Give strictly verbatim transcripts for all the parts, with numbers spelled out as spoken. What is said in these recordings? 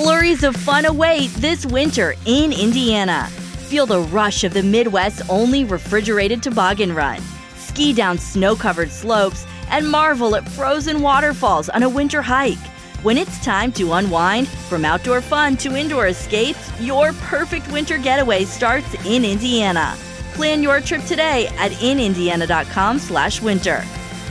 Flurries of fun await this winter in Indiana. Feel the rush of the Midwest's only refrigerated toboggan run. Ski down snow-covered slopes and marvel at frozen waterfalls on a winter hike. When it's time to unwind, from outdoor fun to indoor escapes, your perfect winter getaway starts in Indiana. Plan your trip today at in indiana dot com slash winter.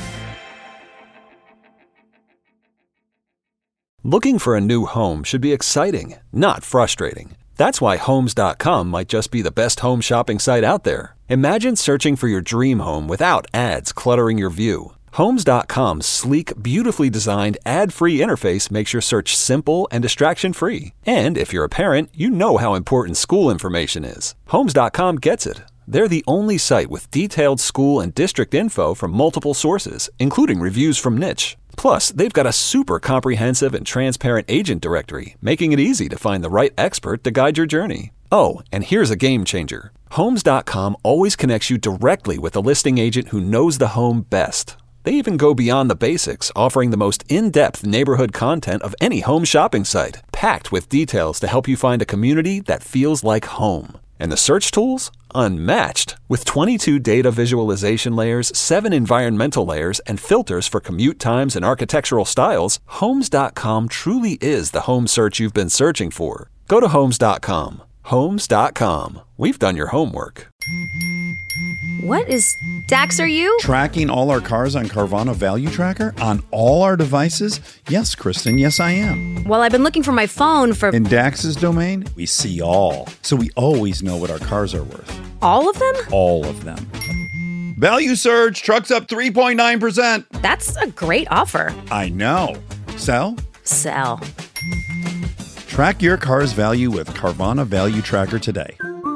Looking for a new home should be exciting, not frustrating. That's why Homes dot com might just be the best home shopping site out there. Imagine searching for your dream home without ads cluttering your view. Homes dot com's sleek, beautifully designed, ad-free interface makes your search simple and distraction-free. And if you're a parent, you know how important school information is. Homes dot com gets it. They're the only site with detailed school and district info from multiple sources, including reviews from Niche. Plus, they've got a super comprehensive and transparent agent directory, making it easy to find the right expert to guide your journey. Oh, and here's a game changer. Homes dot com always connects you directly with a listing agent who knows the home best. They even go beyond the basics, offering the most in-depth neighborhood content of any home shopping site, packed with details to help you find a community that feels like home. And the search tools? Unmatched. With twenty-two data visualization layers, seven environmental layers, and filters for commute times and architectural styles, Homes dot com truly is the home search you've been searching for. Go to Homes dot com. Homes dot com. We've done your homework. What is... Dax, are you? Tracking all our cars on Carvana Value Tracker on all our devices? Yes, Kristen, yes I am. Well, I've been looking for my phone for... In Dax's domain, we see all. So we always know what our cars are worth. All of them? All of them. Value surge, trucks up three point nine percent. That's a great offer. I know. Sell? Sell. Track your car's value with Carvana Value Tracker today.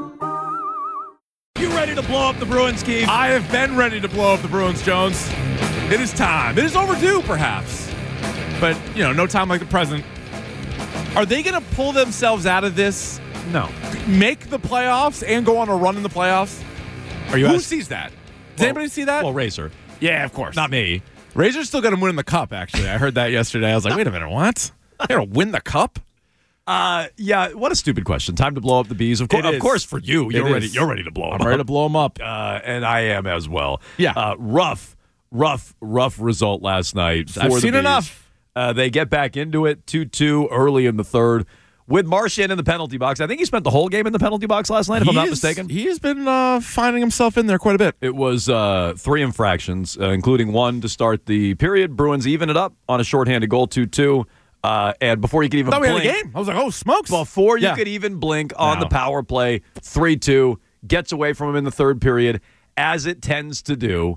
You ready to blow up the Bruins, Keith? I have been ready to blow up the Bruins, Jones. It is time. It is overdue, perhaps. But, you know, no time like the present. Are they going to pull themselves out of this? No. Make the playoffs and go on a run in the playoffs? Are you Who ask- sees that? Does well, anybody see that? Well, Razor. Yeah, of course. Not me. Razor's still going to win the cup, actually. I heard that yesterday. I was like, wait a minute, what? They're going to win the cup? Uh, yeah, what a stupid question. Time to blow up the bees. Of, co- It of is. course, for you, you're It ready. is. You're ready to blow them I'm up. ready to blow them up. Uh, and I am as well. Yeah. Uh, rough, rough, rough result last night. For I've the seen Bees. enough. Uh, they get back into it two two early in the third with Marchand in the penalty box. I think he spent the whole game in the penalty box last night, if He I'm not is- mistaken. He has been uh, finding himself in there quite a bit. It was uh, three infractions, uh, including one to start the period. Bruins even it up on a shorthanded goal, two two. Uh, and before you could even I thought we blink, had a game. I was like, oh, smokes. before you Yeah. could even blink on No. the power play, three two, gets away from him in the third period, as it tends to do.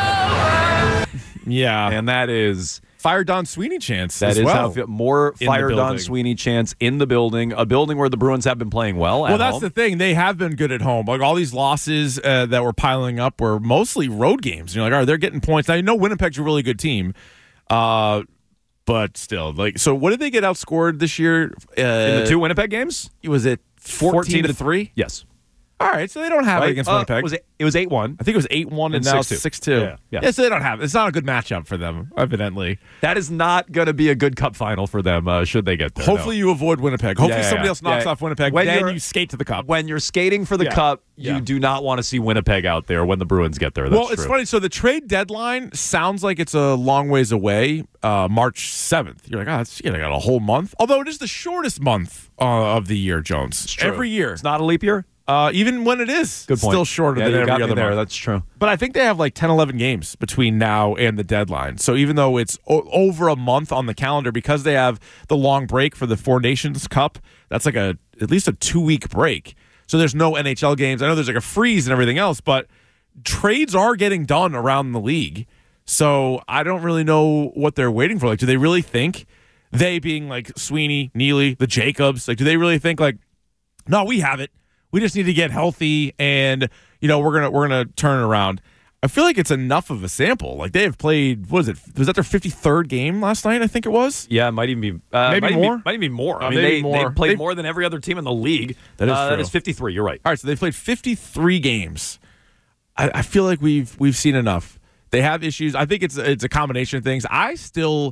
Yeah. And that is Fire Don Sweeney chance that as is well. how it- more In the fire Don building. Sweeney chance in the building, a building where the Bruins have been playing well. Well, at that's home. the thing. They have been good at home. Like all these losses uh, that were piling up were mostly road games. You're like, all right, they're getting points. Now, you know Winnipeg's a really good team. Uh, but still, like, so what did they get outscored this year? Uh, in the two Winnipeg games. Was it fourteen to three? Yes. All right, so they don't have Right? it against Uh, Winnipeg. was it, it was eight one. I think it was eight one and, And now six two. six two. Yeah, yeah. yeah, so they don't have it. It's not a good matchup for them, evidently. That is not going to be a good cup final for them, uh, should they get there. Hopefully you avoid Winnipeg. Hopefully Yeah, yeah, somebody yeah. else knocks Yeah. off Winnipeg. When then you're- you skate to the cup. When you're skating for the Yeah. cup, you Yeah. do not want to see Winnipeg out there when the Bruins get there. That's well, it's true. funny. So the trade deadline sounds like it's a long ways away, uh, March seventh. You're like, oh, that's, you know, got a whole month. Although it is the shortest month uh, of the year, Jones. It's true. Every year. It's not a leap year? Uh, even when it is, Good point. still shorter Yeah, than you every got me other there. month. That's true. But I think they have like ten, eleven games between now and the deadline. So even though it's o- over a month on the calendar, because they have the long break for the Four Nations Cup, that's like a at least a two-week break. So there's no N H L games. I know there's like a freeze and everything else, but trades are getting done around the league. So I don't really know what they're waiting for. Like, do they really think, they being like Sweeney, Neely, the Jacobs, like, do they really think like, no, we have it. We just need to get healthy, and you know we're gonna we're gonna turn it around. I feel like it's enough of a sample. Like they have played. What is it? Was that their fifty-third game last night? I think it was. Yeah, it might even be uh, Maybe might even more? Be, might even be more. I Uh, mean, maybe they, more. they played They've- more than every other team in the league. That is uh, true. That is fifty-three. You're right. All right, so they played fifty-three games. I, I feel like we've we've seen enough. They have issues. I think it's it's a combination of things. I still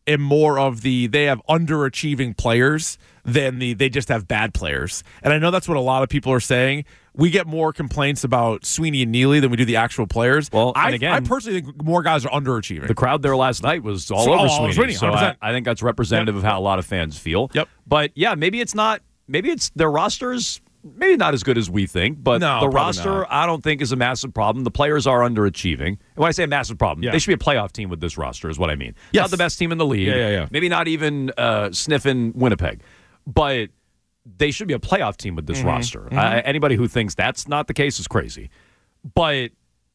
am more of the they have underachieving players than the they just have bad players. And I know that's what a lot of people are saying. We get more complaints about Sweeney and Neely than we do the actual players. Well, I, and again, I personally think more guys are underachieving. The crowd there last night was all So, over oh, Sweeney. Sweeney, so I, I think that's representative Yep. of how a lot of fans feel. Yep. But yeah, maybe it's not. Maybe it's their rosters. Maybe not as good as we think, but No, the probably roster not. I don't think is a massive problem. The players are underachieving. And when I say a massive problem, Yeah. they should be a playoff team with this roster. Is what I mean. Yes. Not the best team in the league. Yeah, yeah, yeah. Maybe not even uh, sniffing Winnipeg, but they should be a playoff team with this Mm-hmm. roster. Mm-hmm. Uh, anybody who thinks that's not the case is crazy. But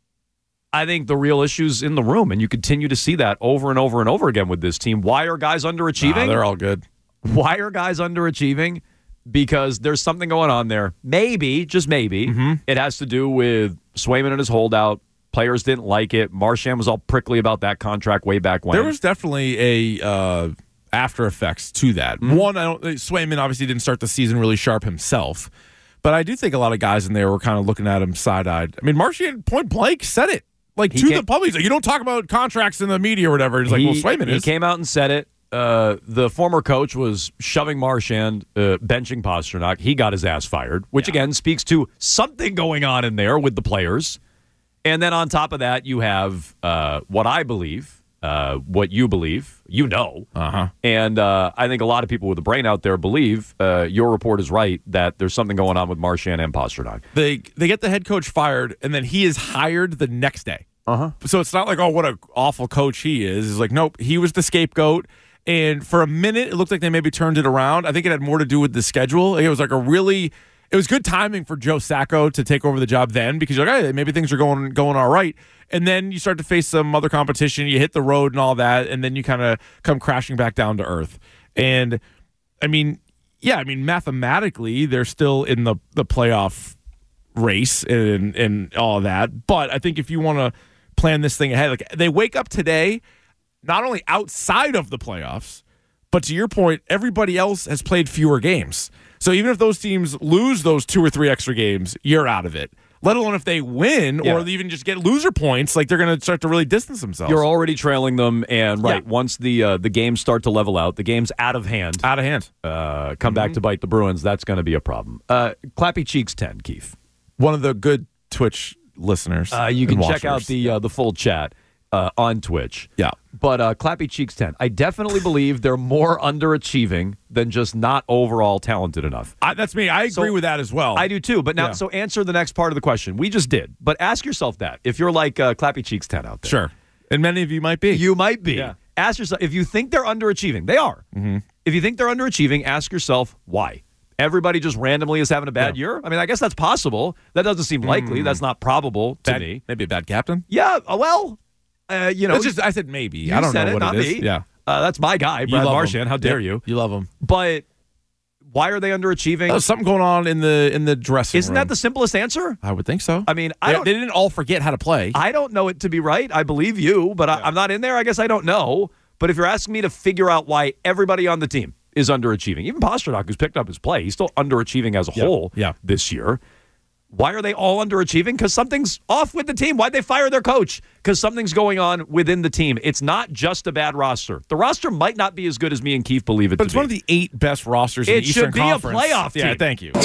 I think the real issue's in the room, and you continue to see that over and over and over again with this team. Why are guys underachieving? Nah, they're all good. Why are guys underachieving? Because there's something going on there. Maybe, just maybe, Mm-hmm. it has to do with Swayman and his holdout. Players didn't like it. Marchand was all prickly about that contract way back when. There was definitely a uh, after effects to that. Mm-hmm. One, I don't. Swayman obviously didn't start the season really sharp himself, but I do think a lot of guys in there were kind of looking at him side eyed. I mean, Marchand point blank said it like He to came- the public. He's like, you don't talk about contracts in the media or whatever. He's like, he, well, Swayman he is. came out and said it. Uh, the former coach was shoving Marchand, uh, benching Pasternak. He got his ass fired, which again speaks to something going on in there with the players. And then on top of that, you have uh, what I believe, uh, what you believe, you know. Uh-huh. And uh, I think a lot of people with a brain out there believe uh, your report is right, that there's something going on with Marchand and Pasternak. They they get the head coach fired, and then he is hired the next day. Uh-huh. So it's not like, oh, what an awful coach he is. It's like, nope, he was the scapegoat. And for a minute, it looked like they maybe turned it around. I think it had more to do with the schedule. It was like a really, it was good timing for Joe Sacco to take over the job then, because you're like, hey, maybe things are going going all right. And then you start to face some other competition. You hit the road and all that, and then you kind of come crashing back down to earth. And I mean, yeah, I mean, mathematically, they're still in the the playoff race and and all of that. But I think if you want to plan this thing ahead, like they wake up today, not only outside of the playoffs, but to your point, everybody else has played fewer games. So even if those teams lose those two or three extra games, you're out of it. Let alone if they win Yeah. or even just get loser points, like they're going to start to really distance themselves. You're already trailing them, and right, Yeah. once the uh, the games start to level out, the game's out of hand, out of hand. uh, come back to bite the Bruins, that's going to be a problem. Uh, Clappy Cheeks ten, Keith. One of the good Twitch listeners. Uh, you can and check out watchers. the uh, the full chat uh, on Twitch. Yeah. But uh, Clappy Cheeks ten, I definitely believe they're more underachieving than just not overall talented enough. I, that's me. I agree So- with that as well. I do too. But now, Yeah. so answer the next part of the question. We just did. But ask yourself that. If you're like uh, Clappy Cheeks ten out there. Sure. And many of you might be. You might be. Yeah. Ask yourself, if you think they're underachieving, they are. Mm-hmm. If you think they're underachieving, ask yourself why. Everybody just randomly is having a bad Yeah. year? I mean, I guess that's possible. That doesn't seem likely. That's not probable to Bad- me. Maybe a bad captain. Yeah, uh, well, uh, you know. It's just I said maybe. you I don't said know it, what not it is. me. Yeah. Uh, that's my guy, You Brad love Marchand. him. How dare Yeah, you? You love him. But why are they underachieving? There's something going on in the in the dressing Isn't room. that the simplest answer? I would think so. I mean, I They- don't. they didn't all forget how to play. I don't know it to be right. I believe you, but I, I'm not in there. I guess I don't know. But if you're asking me to figure out why everybody on the team is underachieving, even Pasternak, who's picked up his play, he's still underachieving as a Yeah, whole yeah. this year. Why are they all underachieving? Because something's off with the team. Why'd they fire their coach? Because something's going on within the team. It's not just a bad roster. The roster might not be as good as me and Keith believe it but to it's be. one of the eight best rosters in It the Eastern should be a Conference. playoff Yeah, team. thank you.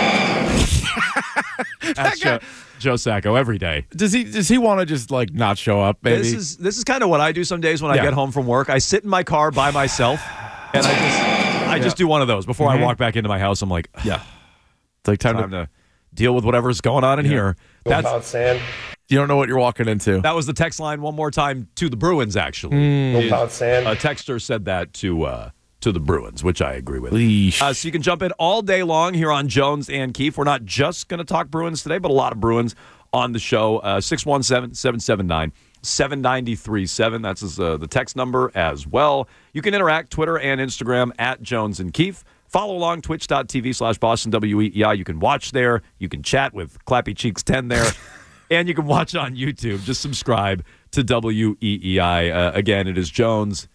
That's Joe, Joe Sacco every day. Does he does he want to just like not show up? Maybe This is this is kind of what I do some days when I Yeah. get home from work. I sit in my car by myself, and I just I just do one of those before I walk back into my house. I'm like, yeah. It's like time, time to. to deal with whatever's going on in here. That's You don't know what you're walking into. that was the text line one more time to the Bruins. Actually, Mm. a texter said that to uh, to the Bruins, which I agree with. Leash. Uh, so you can jump in all day long here on Jones and Keefe. We're not just going to talk Bruins today, but a lot of Bruins on the show. Uh, six one seven, seven seven nine, seven nine three seven. That's uh, the text number as well. You can interact Twitter and Instagram at Jones and Keefe. Follow along twitch.tv slash Boston W E E I. You can watch there. You can chat with Clappy Cheeks ten there. And you can watch on YouTube. Just subscribe to W E E I. Uh, again, it is Jones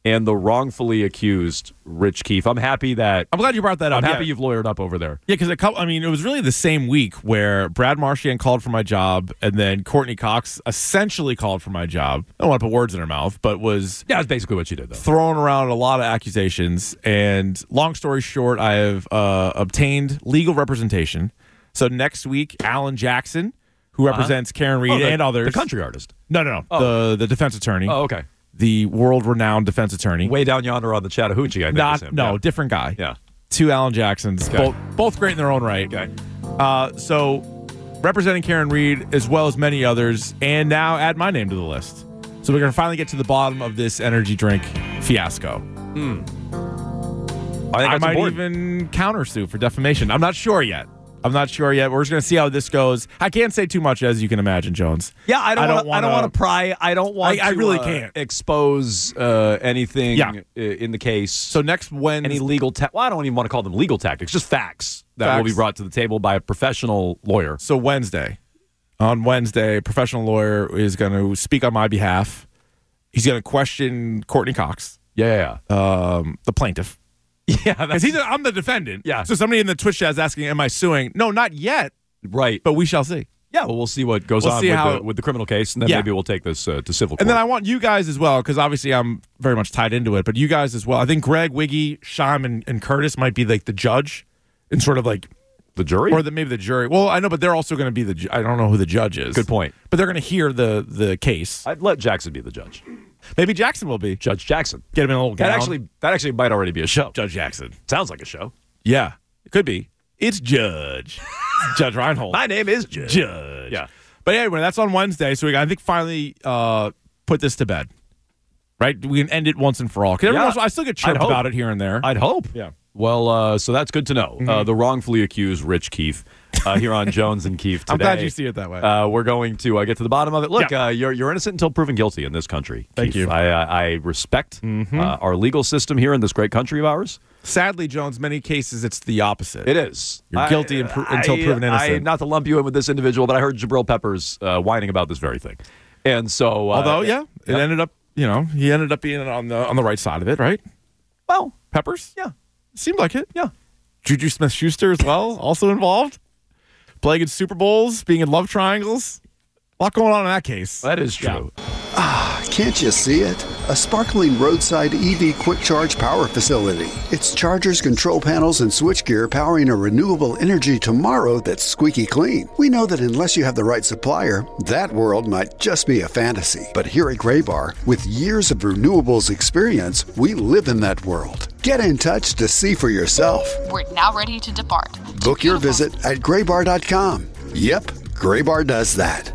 and the wrongfully accused Rich Keefe. I'm happy that I'm glad you brought that up. I'm happy yeah. you've lawyered up over there. Yeah, because I mean, it was really the same week where Brad Marchand called for my job, and then Courtney Cox essentially called for my job. I don't want to put words in her mouth, but was yeah, that's basically what she did, though. Throwing around a lot of accusations. And long story short, I have uh, obtained legal representation. So next week, Alan Jackson, who represents uh-huh. Karen Reed oh, the, and others, the country artist. No, no, no, oh. the the defense attorney. Oh, okay. The world-renowned defense attorney. Way down yonder on the Chattahoochee, I think. Not, is him. no, yeah. different guy. Yeah. Two Alan Jacksons, okay. both both great in their own right. Okay. Uh, so, representing Karen Reed as well as many others, and now add my name to the list. So we're going to finally get to the bottom of this energy drink fiasco. Hmm. I, think I might important. even countersue for defamation. I'm not sure yet. I'm not sure yet. We're just going to see how this goes. I can't say too much, as you can imagine, Jones. Yeah, I don't. I don't wanna, wanna, I don't want to pry. I don't want. I, I to, really uh, can't expose uh, anything yeah. in the case. So next Wednesday, any legal. Ta- well, I don't even want to call them legal tactics. Just facts that facts. will be brought to the table by a professional lawyer. So Wednesday, on Wednesday, a professional lawyer is going to speak on my behalf. He's going to question Courtney Cox. Yeah, yeah, yeah. Um, the plaintiff. Yeah, because he's a, I'm the defendant. Yeah. So somebody in the Twitch chat is asking, "Am I suing?" No, not yet. Right. But we shall see. Yeah. Well, we'll see what goes we'll on see with, how, the, with the criminal case, and then yeah. maybe we'll take this uh, to civil court. And then I want you guys as well, because obviously I'm very much tied into it. But you guys as well. I think Greg, Wiggy, Shime, and, and Curtis might be like the judge, and sort of like the jury, or the, maybe the jury. Well, I know, but they're also going to be the. I don't know who the judge is. Good point. But they're going to hear the the case. I'd let Jackson be the judge. Maybe Jackson will be Judge Jackson. Get him in a little gown. That actually, that actually might already be a show. Judge Jackson sounds like a show. Yeah, it could be. It's Judge Judge Reinhold. My name is Judge. Judge. Yeah. But anyway, that's on Wednesday, so we I think finally uh, put this to bed. Right? We can end it once and for all. Because yeah. I still get chirped about it here and there. I'd hope. Yeah. Well, uh, so that's good to know. Mm-hmm. Uh, the wrongfully accused Rich Keefe uh, here on Jones and Keefe today. I'm glad you see it that way. Uh, we're going to uh, get to the bottom of it. Look, yeah. uh, you're you're innocent until proven guilty in this country. Thank Keefe. you. I, I, I respect mm-hmm. uh, our legal system here in this great country of ours. Sadly, Jones, many cases it's the opposite. It is. You're guilty I, pro- until I, proven innocent. I, not to lump you in with this individual, but I heard Jabril Peppers uh, whining about this very thing. And so, uh, although, yeah, it yep. ended up, you know, he ended up being on the on the right side of it, right? Well, Peppers, yeah, seemed like it. Yeah, Juju Smith-Schuster as well, also involved, playing in Super Bowls, being in love triangles. A lot going on in that case. That is true. Yeah. Ah, can't you see it? A sparkling roadside E V quick charge power facility. It's chargers, control panels, and switchgear powering a renewable energy tomorrow that's squeaky clean. We know that unless you have the right supplier, that world might just be a fantasy. But here at Graybar, with years of renewables experience, we live in that world. Get in touch to see for yourself. We're now ready to depart. Book your visit at graybar dot com. Yep, Graybar does that.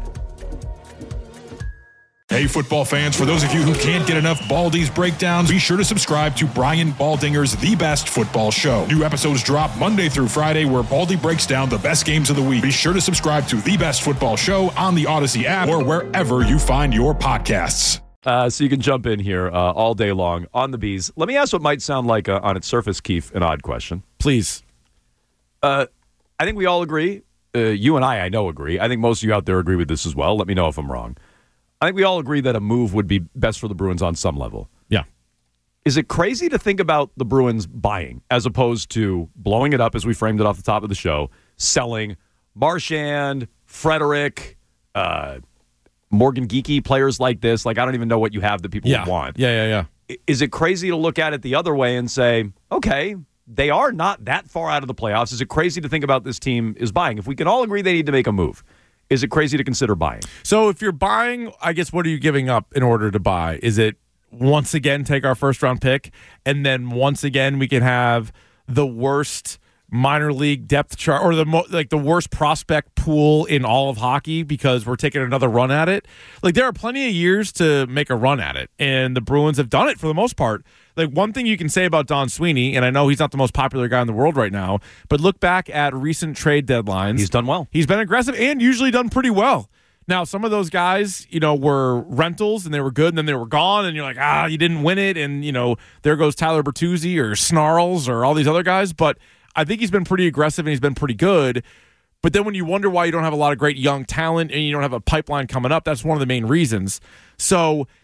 Hey, football fans, for those of you who can't get enough Baldy's breakdowns, be sure to subscribe to Brian Baldinger's The Best Football Show. New episodes drop Monday through Friday, where Baldy breaks down the best games of the week. Be sure to subscribe to The Best Football Show on the Odyssey app or wherever you find your podcasts. Uh, so you can jump in here uh, all day long on the Bees. Let me ask what might sound like, uh, on its surface, Keefe, an odd question. Please. Uh, I think we all agree. Uh, you and I, I know, agree. I think most of you out there agree with this as well. Let me know if I'm wrong. I think we all agree that a move would be best for the Bruins on some level. Yeah. Is it crazy to think about the Bruins buying as opposed to blowing it up, as we framed it off the top of the show, selling Marchand, Frederick, uh, Morgan Geekie, players like this? Like, I don't even know what you have that people yeah. would want. Yeah, yeah, yeah. Is it crazy to look at it the other way and say, okay, they are not that far out of the playoffs? Is it crazy to think about this team is buying? If we can all agree they need to make a move, is it crazy to consider buying? So if you're buying, I guess, what are you giving up in order to buy? Is it once again take our first round pick, and then once again we can have the worst minor league depth chart, or the mo- like the worst prospect pool in all of hockey because we're taking another run at it? Like, there are plenty of years to make a run at it, and the Bruins have done it for the most part. Like, one thing you can say about Don Sweeney, and I know he's not the most popular guy in the world right now, but look back at recent trade deadlines. He's done well. He's been aggressive and usually done pretty well. Now, some of those guys, you know, were rentals and they were good, and then they were gone, and you're like, ah, you didn't win it, and, you know, there goes Tyler Bertuzzi or Snarls or all these other guys. But I think he's been pretty aggressive and he's been pretty good. But then when you wonder why you don't have a lot of great young talent and you don't have a pipeline coming up, that's one of the main reasons. So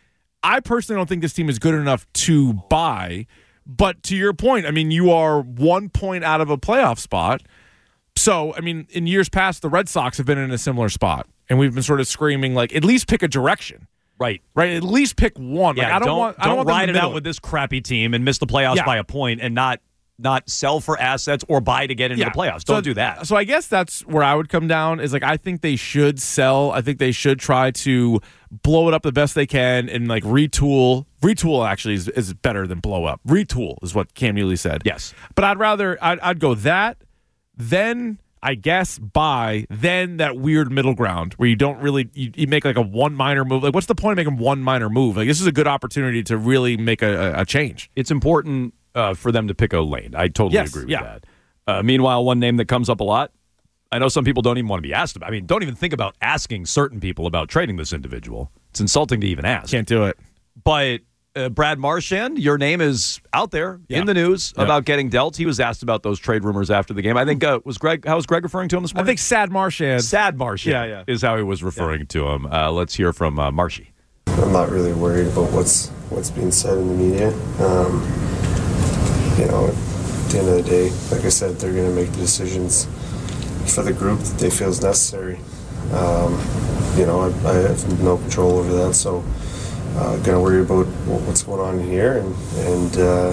I personally don't think this team is good enough to buy. But to your point, I mean, you are one point out of a playoff spot. So, I mean, in years past, the Red Sox have been in a similar spot. And we've been sort of screaming, like, at least pick a direction. Right. Right? At least pick one. Yeah, like, I don't, don't, want, I don't, don't want ride it middle. out with this crappy team and miss the playoffs Yeah. by a point and not not sell for assets or buy to get into Yeah. the playoffs. Don't so, do that. So I guess that's where I would come down is, like, I think they should sell. I think they should try to blow it up the best they can and, like, retool. Retool actually is, is better than blow up. Retool is what Cam Newley said. Yes. But I'd rather, I'd, I'd go that, then I guess buy, then that weird middle ground where you don't really, you, you make like a one minor move. Like, what's the point of making one minor move? Like, this is a good opportunity to really make a, a, a change. It's important uh, for them to pick a lane. I totally Yes, agree with yeah. that. Uh, meanwhile, one name that comes up a lot, I know some people don't even want to be asked about. I mean, don't even think about asking certain people about trading this individual. It's insulting to even ask. Can't do it. But uh, Brad Marchand, your name is out there Yeah. in the news Yeah. about getting dealt. He was asked about those trade rumors after the game. I think, uh, was Greg, how was Greg referring to him this I morning? think Sad Marchand. Sad Marchand Yeah, yeah. is how he was referring to him. Uh, let's hear from uh, Marshy. I'm not really worried about what's what's being said in the media. Um, you know, at the end of the day, like I said, they're going to make the decisions for the group that they feel is necessary. Um, you know, I, I have no control over that, so uh, going to worry about what's going on in here and and uh,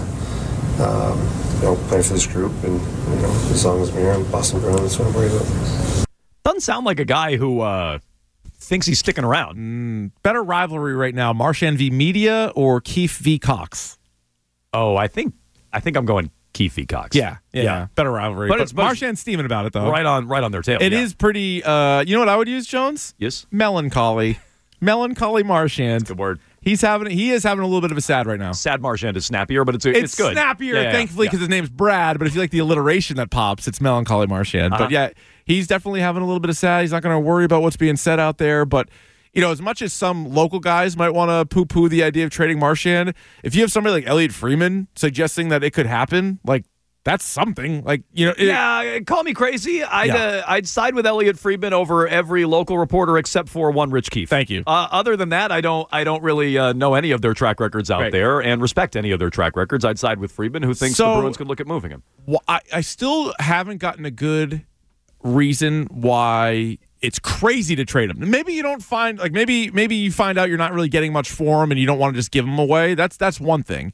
um, you know, playing for this group. And you know, as long as I'm here, I'm Boston Bruins. That's what I'm worried about. Doesn't sound like a guy who uh, thinks he's sticking around. Mm, better rivalry right now, Marchand v. Media or Keefe v. Cox? Oh, I think I think I'm going Keefe v. Cox. Yeah, yeah, yeah. Better rivalry. But But, it's- but it's- Marchand's steaming about it, though. right on, right on their tail. It yeah. is pretty, uh, you know what I would use, Jones? Yes, Melancholy. Melancholy Marchand. good word. He's having, he is having a little bit of a sad right now. Sad Marchand is snappier, but it's a, It's, it's good. snappier, Yeah, yeah, thankfully, yeah. because his name's Brad. But if you like the alliteration that pops, it's Melancholy Marchand. Uh-huh. But yeah, he's definitely having a little bit of sad. He's not going to worry about what's being said out there. But, you know, as much as some local guys might want to poo-poo the idea of trading Marchand, if you have somebody like Elliot Freeman suggesting that it could happen, like, that's something. Like, you know, it, Yeah, call me crazy. I'd Yeah. uh, I'd side with Elliot Friedman over every local reporter except for one Rich Keefe. Thank you. Uh, other than that, I don't I don't really uh, know any of their track records out Right. there and respect any of their track records. I'd side with Friedman, who thinks the So- Bruins could look at moving him. Well, I, I still haven't gotten a good reason why it's crazy to trade him. Maybe you don't find like maybe maybe you find out you're not really getting much for him and you don't want to just give him away. That's that's one thing.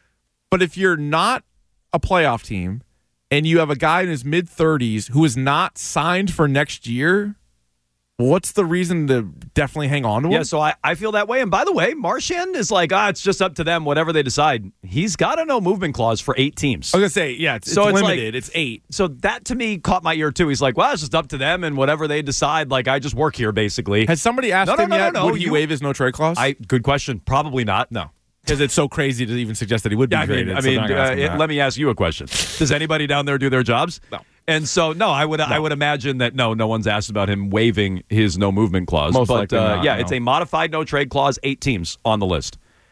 But if you're not a playoff team and you have a guy in his mid thirties who is not signed for next year, what's the reason to definitely hang on to him? Yeah, so I, I feel that way. And by the way, Marchand is like, ah, it's just up to them, whatever they decide. He's got a no movement clause for eight teams. I was gonna say, yeah, it's, So it's it's limited. like- it's eight. So that to me caught my ear too. He's like, well, it's just up to them and whatever they decide. Like, I just work here basically. Has somebody asked No, no, him no, yet? no, no. Would he You- waive his no trade clause? I good question. Probably not. no, because it's so crazy to even suggest that he would be Yeah, I mean, traded. I so mean, they're not gonna ask uh, him it- that. let me ask you a question. Does anybody down there do their jobs? No. And so, no, I would I would imagine that no, no one's asked about him waiving his no movement clause. Most but likely uh, not, yeah, no. it's a modified no trade clause. Eight teams on the list.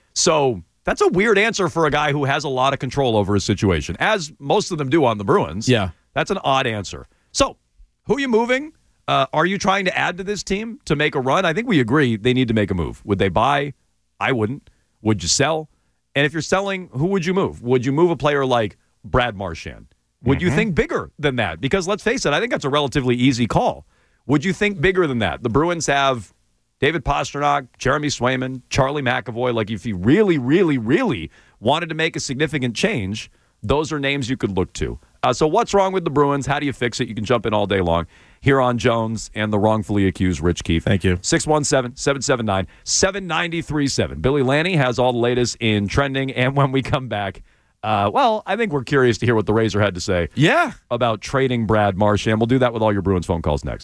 So that's a weird answer for a guy who has a lot of control over his situation, as most of them do on the Bruins. Yeah. That's an odd answer. So, who are you moving? Uh, are you trying to add to this team to make a run? I think we agree they need to make a move. Would they buy? I wouldn't. Would you sell? And if you're selling, who would you move? Would you move a player like Brad Marchand? Would you think bigger than that? Because let's face it, I think that's a relatively easy call. Would you think bigger than that? The Bruins have David Pastrnak, Jeremy Swayman, Charlie McAvoy. Like, if you really, really, really wanted to make a significant change, those are names you could look to. Uh, so what's wrong with the Bruins? How do you fix it? You can jump in all day long here on Jones and the wrongfully accused Rich Keefe. Thank you. six one seven, seven seven nine, seven nine three seven. Billy Lanny has all the latest in trending. And when we come back, uh, well, I think we're curious to hear what the Razor had to say Yeah. about trading Brad Marchand. We'll do that with all your Bruins phone calls next.